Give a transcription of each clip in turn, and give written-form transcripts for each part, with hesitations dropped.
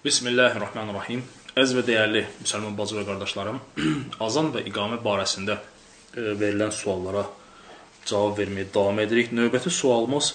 Bismillahirrahmanirrahim. Əziz və dəyərli müsəlman bacı və qardaşlarım, azan və iqamə barəsində verilən suallara cavab verməyə davam edirik. Növbəti sualımız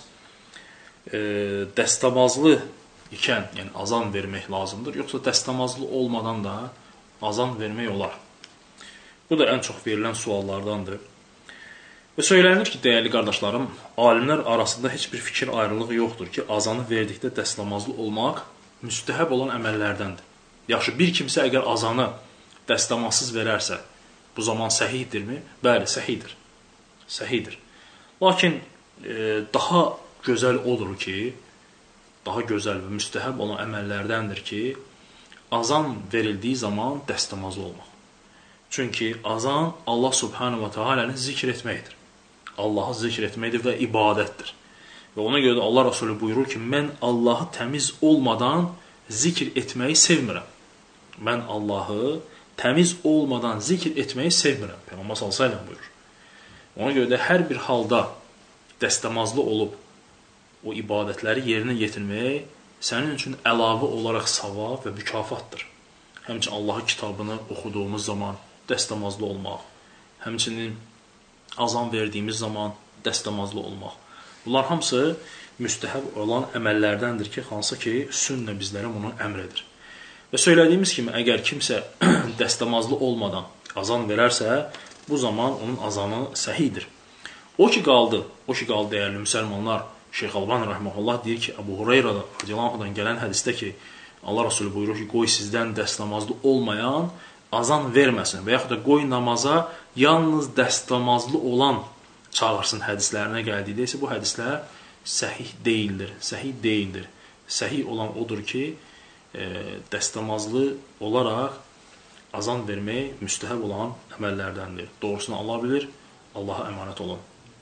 dəstəmazlı ikən, yəni azan vermək lazımdır, yoxsa dəstəmazlı olmadan da azan vermək olar? Bu da ən çox verilən suallardandır. Və söylənilir ki, dəyərli qardaşlarım, alimlər arasında heç bir fikir ayrılığı yoxdur ki, azanı verdikdə dəstəmazlı olmaq müstəhəb olan əməllərdəndir. Yaxşı, bir kimsə əgər azanı dəstəmazsız verərsə, bu zaman səhihdirmi? Bəli, səhihdir. Səhihdir. Lakin daha gözəl odur ki, daha gözəl və müstəhəb olan əməllərdəndir ki, azan verildiyi zaman dəstəmazlı olmaq. Çünki azan Allah subhanahu wa ta'aləni zikr etməkdir. Allahı zikr etməkdir və ibadətdir. Və ona görə də Allah Rasulü buyurur ki, mən Allahı təmiz olmadan zikr etməyi sevmirəm. Mən Allahı təmiz olmadan zikr etməyi sevmirəm. Peyğəmbər sallallahu əleyhi və səlləm buyurur. Ona görə də hər bir halda dəstəmazlı olub o ibadətləri yerinə yetirmək sənin üçün əlavə olaraq savab və mükafatdır. Həmçinin Allahın kitabını oxuduğumuz zaman dəstəmazlı olmaq, həmçinin azan verdiyimiz zaman dəstəmazlı olmaq. Bunlar hamısı müstəhəb olan əməllərdəndir ki, hansı ki, sünnə bizlərə bunu əmr edir. Və söylədiyimiz kimi, əgər kimsə dəstəmazlı olmadan azan verərsə, bu zaman onun azanı səhihdir. O ki qaldı dəyərli müsəlmanlar, Şeyx Albani rəhməhullah deyir ki, Əbu Hureyra radiyallahu anhudan gələn hədisdə ki, Allah Rasulü buyurur ki, qoy sizdən dəstəmazlı olmayan azan verməsin və yaxud da qoy namaza yalnız dəstəmazlı olan çağırsın hədislərinə gəldikdə isə bu hədislər səhih deyildir. Səhih deyildir. Səhih olan odur ki, dəstəmazlı olaraq azan vermək müstəhəb olan əməllərdəndir. Doğrusunu Allah bilir, Allaha əmanət olun.